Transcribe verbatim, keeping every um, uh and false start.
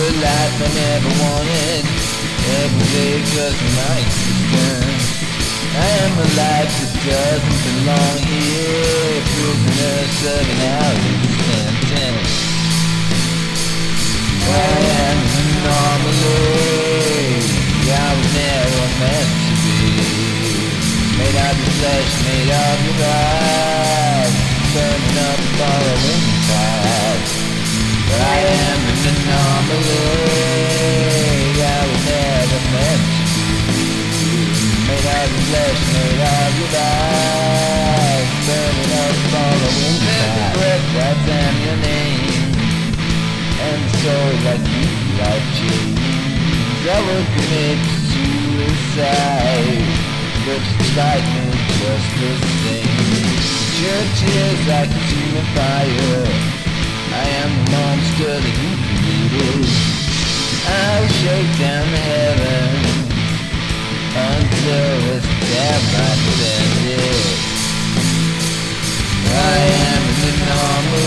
a life I never wanted. Every day just my existence. I am a life that doesn't belong here. Prisoner serving out his sentence. I am an anomaly. I was never meant to be. Made of your flesh, made of your blood. Burning up the following path. I am an anomaly. I was never meant to be. Made of your flesh, made of your blood. Burning up the following path. Every breath I damn your name. And so like you, like James, I would commit suicide. But despite me just the same. Churches I consume a fire. I am the monster that you created. I'll shake down the heaven until it's damn right ended. I am an anomaly.